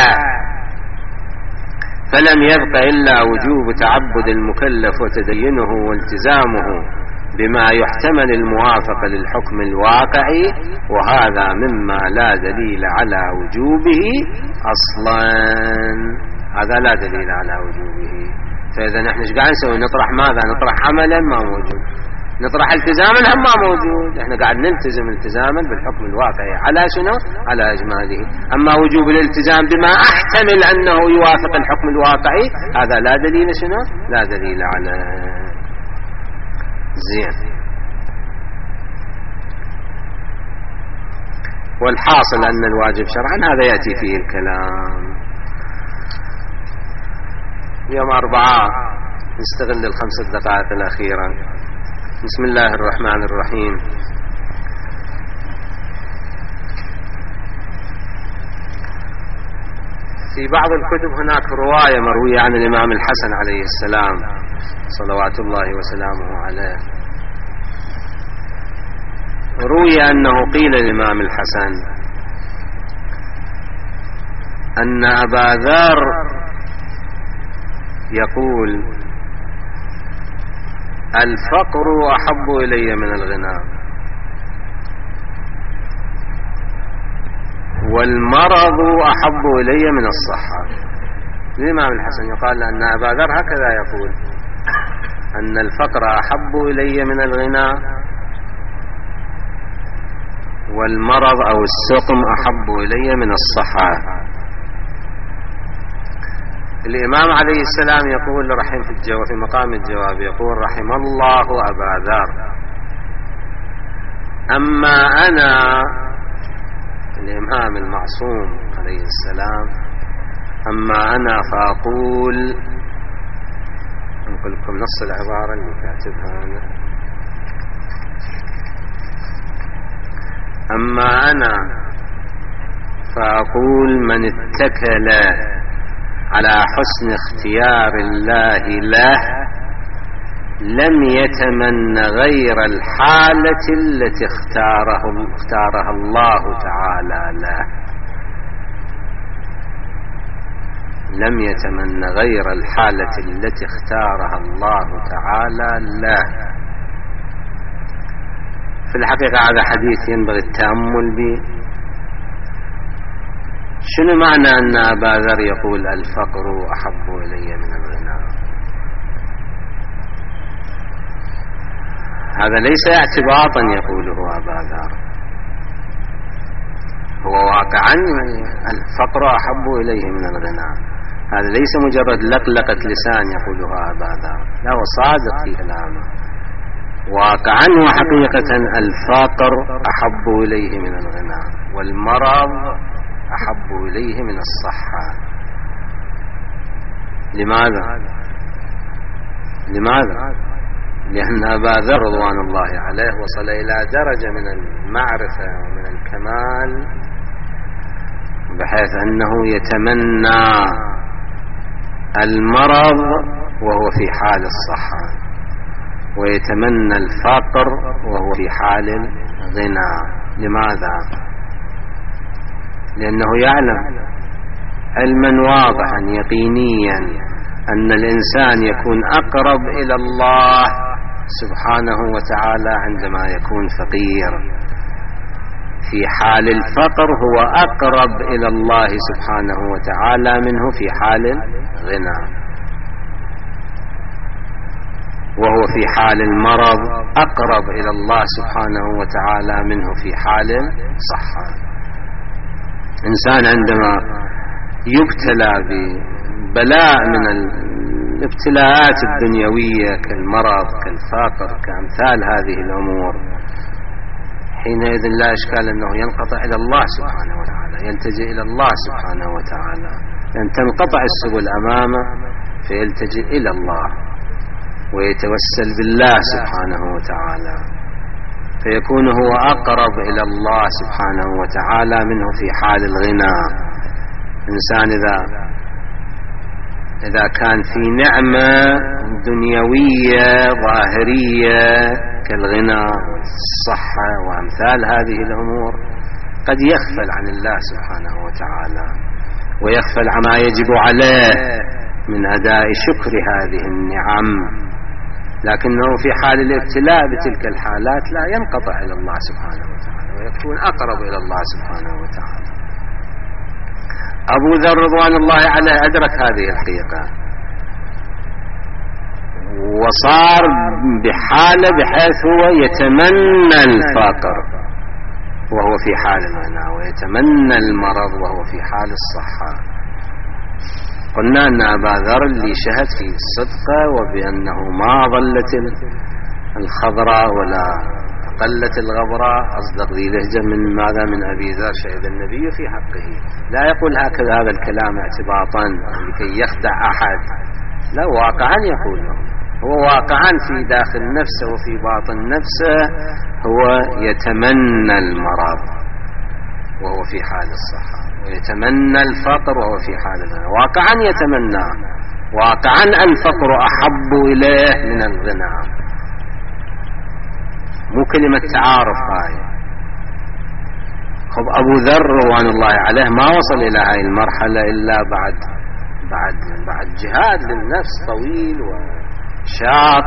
فلم يبق إلا وجوب تعبد المكلف وتدينه والتزامه بما يحتمل الموافقة للحكم الواقعي، وهذا مما لا دليل على وجوبه أصلا. هذا لا دليل على وجوبه. فإذا نحن ايش قاعد نسوي؟ نطرح ماذا؟ نطرح عملا ما موجود، نطرح التزاما هم ما موجود. احنا قاعد نلتزم التزاما بالحكم الواقعي على شنو؟ على إجماله. أما وجوب الالتزام بما أحتمل أنه يوافق الحكم الواقعي، هذا لا دليل شنو؟ لا دليل على. زين. والحاصل أن الواجب شرعا هذا يأتي فيه الكلام. يوم 4 نستغل ال5 دقائق الأخيرة. بسم الله الرحمن الرحيم. في بعض الكتب هناك رواية مروية عن الإمام الحسن عليه السلام صلوات الله وسلامه عليه. روي أنه قيل للإمام الحسن أن أبا ذر يقول: الفقر أحب إلي من الغنى، والمرض أحب إلي من الصحة. الإمام الحسن يقال أن أبا ذر هكذا يقول، أن الفقر أحب إلي من الغنى، والمرض أو السقم أحب إلي من الصحة. الإمام عليه السلام يقول في مقام الجواب يقول: رحم الله أبا ذر، أما أنا، الإمام المعصوم عليه السلام، أما أنا فأقول، أنقل لكم نص العبارة اللي كاتبها أنا: أما أنا فأقول من اتكل على حسن اختيار الله له لم يتمن غير الحالة التي اختارها الله تعالى له، لم يتمن غير الحالة التي اختارها الله تعالى له. في الحقيقة هذا حديث ينبغي التأمل به. شنو معنى أن أبا ذر يقول الفقر أحب إلي من الغنى؟ هذا ليس اعتباطا يقوله أبا ذر، هو واقعا الفقر أحب إليه من الغنى. هذا ليس مجرد لقلقة لسان يقولها أبا ذر، لا، هو صادق في كلامه. واقعا وحقيقة الفقر أحب إليه من الغنى، والمرض أحب إليه من الصحة. لماذا؟ لأن أبا ذر رضوان الله عليه وصل إلى درجة من المعرفة ومن الكمال بحيث أنه يتمنى المرض وهو في حال الصحة، ويتمنى الفقر وهو في حال الغنى. لماذا؟ لأنه يعلم علما واضحا يقينيا أن الإنسان يكون أقرب إلى الله سبحانه وتعالى عندما يكون فقير. في حال الفقر هو أقرب إلى الله سبحانه وتعالى منه في حال الغنى. وهو في حال المرض أقرب إلى الله سبحانه وتعالى منه في حال الصحة. إنسان عندما يبتلى ببلاء من الابتلاءات الدنيوية كالمرض كالفقر كأمثال هذه الأمور، حينئذ لا إشكال أنه ينقطع إلى الله سبحانه وتعالى، يلتجئ إلى الله سبحانه وتعالى، لأن تنقطع السبل أمامه فيلتجئ إلى الله ويتوسل بالله سبحانه وتعالى، فيكون هو أقرب إلى الله سبحانه وتعالى منه في حال الغنى. إنسان إذا كان في نعمة دنيوية ظاهرية كالغنى والصحة وأمثال هذه الأمور قد يغفل عن الله سبحانه وتعالى ويغفل عما يجب عليه من أداء شكر هذه النعم، لكنه في حال الابتلاء بتلك الحالات لا ينقطع إلى الله سبحانه وتعالى ويكون أقرب إلى الله سبحانه وتعالى. أبو ذر رضوان الله عليه أدرك هذه الحقيقة وصار بحالة بحيث هو يتمنى الفقر وهو في حال الغنى ويتمنى المرض وهو في حال الصحة. قلنا أن أبا ذر اللي شهد في الصدقة وبأنه ما ظلت الخضراء ولا قلت الغبراء، أصدق ذي لهجة من ماذا من أبي ذر شهد النبي في حقه. لا يقول هكذا هذا الكلام اعتباطا لكي يخدع أحد، لا، واقعا يقوله، هو واقعا في داخل نفسه وفي باطن نفسه هو يتمنى المرض وهو في حال الصحة ويتمنى الفقر وهو في حال الغنى، واقعا يتمنى، واقعا الفقر أحب إليه من الغنى، مو كلمة تعارف هاي. خب أبو ذر رضوان الله عليه ما وصل إلى هاي المرحلة إلا بعد جهاد للنفس طويل وشاق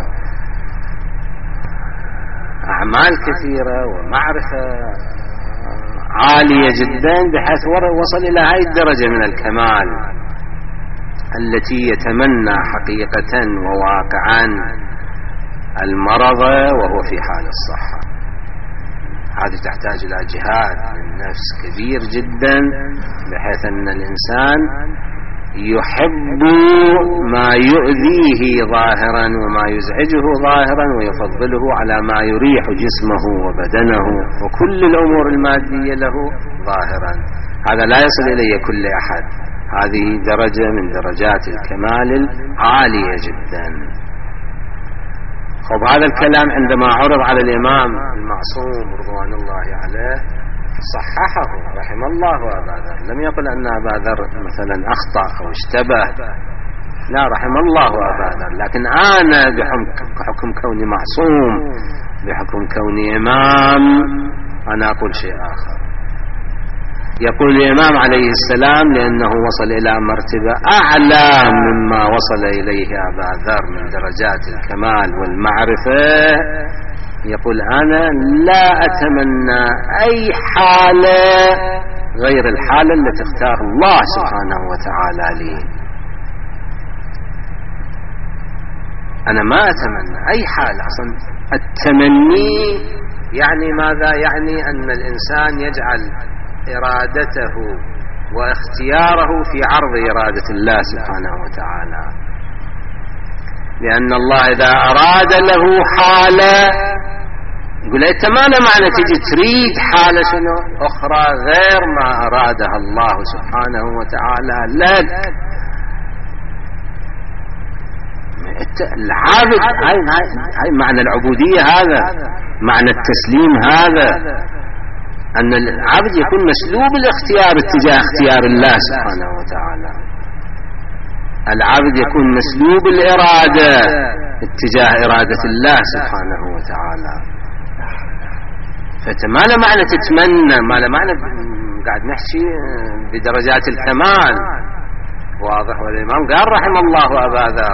وأعمال كثيرة ومعرفة عالية جدا بحيث وصل إلى هاي الدرجة من الكمال التي يتمنى حقيقة وواقعا المرض وهو في حال الصحة. هذه تحتاج إلى جهاد للنفس كبير جدا بحيث أن الإنسان يحب ما يؤذيه ظاهرا وما يزعجه ظاهرا ويفضله على ما يريح جسمه وبدنه وكل الأمور المادية له ظاهرا. هذا لا يصل إليه كل أحد، هذه درجة من درجات الكمال العالية جدا. خب هذا الكلام عندما عرض على الإمام المعصوم رضوان الله عليه صححه رحم الله أبا ذر، لم يقل أن أبا ذر مثلا أخطأ أو اشتبه، لا، رحم الله أبا ذر، لكن أنا بحكم كوني معصوم بحكم كوني إمام أنا أقول شيء آخر. يقول الإمام عليه السلام لأنه وصل إلى مرتبة أعلى مما وصل إليه أبا ذر من درجات الكمال والمعرفة، يقول أنا لا أتمنى أي حالة غير الحالة التي اختار الله سبحانه وتعالى لي. أنا ما أتمنى أي حالة، أصلا التمني يعني ماذا؟ يعني أن الإنسان يجعل إرادته واختياره في عرض إرادة الله سبحانه وتعالى، لأن الله إذا أراد له حالة يقول أنت ما له معنى تجي تريد حالة شنو أخرى غير ما أرادها الله سبحانه وتعالى لك. العابد هاي معنى العبودية، هذا معنى التسليم، هذا أن العبد يكون مسلوب الاختيار اتجاه اختيار الله سبحانه وتعالى، العبد يكون مسلوب الإرادة اتجاه إرادة الله سبحانه وتعالى. فما له معنى تتمنى، ما له معنى قاعد نحكي بدرجات الكمال واضح. والإمام قال رحم الله أبا ذر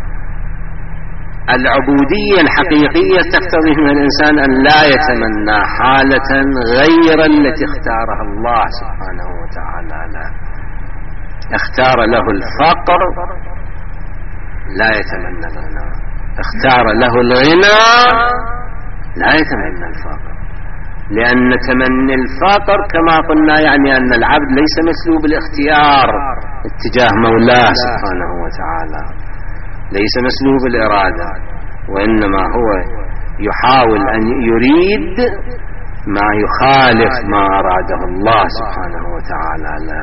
العبودية الحقيقية تقتضي من الإنسان أن لا يتمنى حالة غير التي اختارها الله سبحانه وتعالى له. اختار له الفقر لا يتمنى الغنى، اختار له الغنى لا يتمنى الفقر، لأن تمني الفقر كما قلنا يعني أن العبد ليس مسلوب الاختيار اتجاه مولاه سبحانه وتعالى، ليس مسلوب الإرادة، وإنما هو يحاول أن يريد ما يخالف ما أراده الله سبحانه وتعالى له.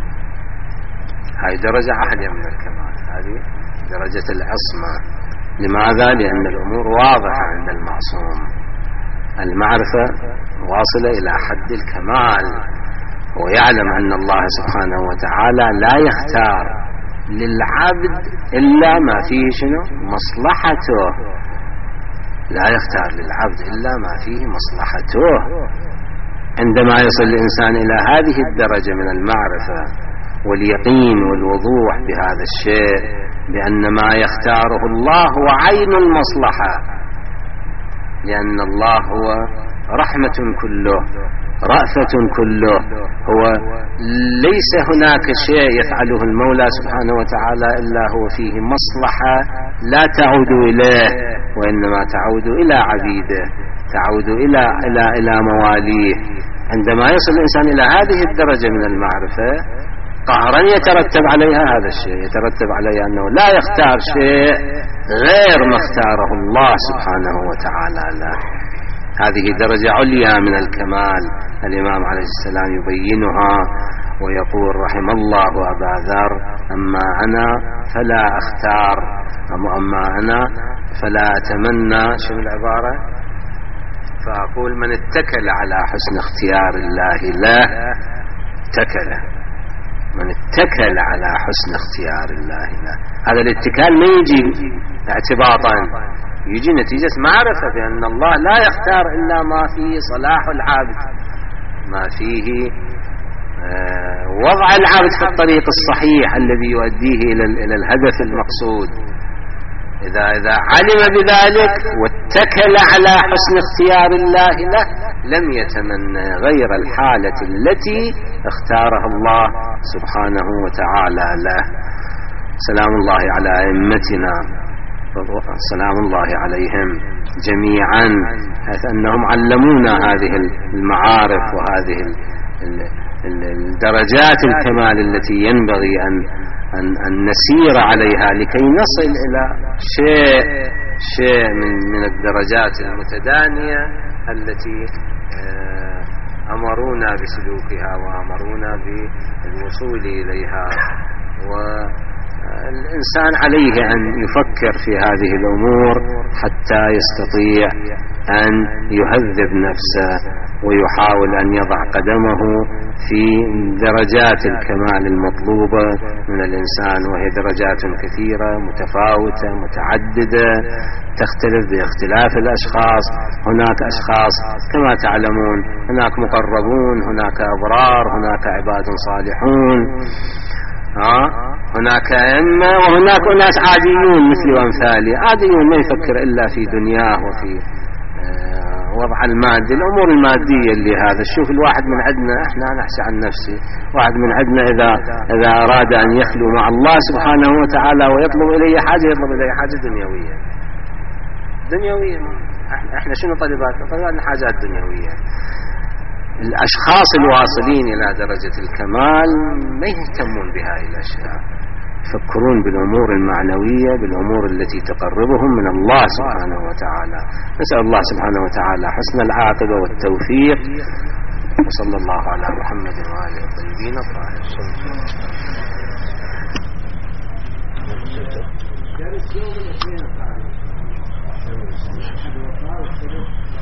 هذه درجة عالية من الكمال، هذه درجة العصمة. لماذا؟ لأن الأمور واضحة عند المعصوم، المعرفة واصلة إلى حد الكمال، ويعلم أن الله سبحانه وتعالى لا يختار للعبد إلا ما فيه شنو؟ مصلحته، لا يختار للعبد إلا ما فيه مصلحته. عندما يصل الإنسان إلى هذه الدرجة من المعرفة واليقين والوضوح بهذا الشيء، بأن ما يختاره الله هو عين المصلحة، لأن الله هو رحمة كله، رأفة كله، هو ليس هناك شيء يفعله المولى سبحانه وتعالى إلا هو فيه مصلحة لا تعود إليه، وإنما تعود إلى عبيده، تعود إلى مواليه. عندما يصل الإنسان إلى هذه الدرجة من المعرفة قهرا يترتب عليها هذا الشيء، يترتب عليها أنه لا يختار شيء غير ما اختاره الله سبحانه وتعالى له. هذه درجة عليا من الكمال، الإمام عليه السلام يبينها ويقول رحم الله أبا ذر أما أنا فلا أختار، أما أنا فلا أتمنى، شو العبارة؟ فأقول من اتكل على حسن اختيار الله له اتكل، من اتكل على حسن اختيار الله له. هذا الاتكال ما يجي اعتباطا، يجي نتيجة معرفة بأن الله لا يختار إلا ما فيه صلاح العبد، ما فيه وضع العبد في الطريق الصحيح الذي يؤديه إلى الهدف المقصود. إذا علم بذلك واتكل على حسن اختيار الله له لم يتمنى غير الحالة التي اختارها الله سبحانه وتعالى له. سلام الله على أئمتنا، سلام الله عليهم جميعا، حيث أنهم علمونا هذه المعارف وهذه الدرجات الكمال التي ينبغي أن نسير عليها لكي نصل إلى شيء من الدرجات المتدانية التي أمرونا بسلوكها وأمرونا بالوصول إليها. والإنسان عليه أن يفكر في هذه الأمور حتى يستطيع أن يهذب نفسه ويحاول أن يضع قدمه في درجات الكمال المطلوبة من الإنسان، وهي درجات كثيرة متفاوتة متعددة تختلف باختلاف الأشخاص. هناك أشخاص كما تعلمون، هناك مقربون، هناك أبرار، هناك عباد صالحون، هناك أئمة، وهناك ناس عاديون مثلي وأمثالي، عاديون ما يفكر إلا في دنياه وفي وضع المادي، الأمور المادية اللي هذا. شوف الواحد من عندنا، احنا نحكي عن نفسي، واحد من عندنا إذا أراد أن يخلو مع الله سبحانه وتعالى ويطلب إليه حاجة، يطلب إليه حاجة دنيوية. احنا شنو طلباتنا؟ طلباتنا حاجات دنيوية. الأشخاص الواصلين إلى درجة الكمال ما يهتمون بهذه الأشياء، يفكرون بالأمور المعنوية، بالأمور التي تقربهم من الله سبحانه وتعالى. نسأل الله سبحانه وتعالى حسن العاقبة والتوفيق، وصلى الله على محمد وآله الطيبين الطاهرين.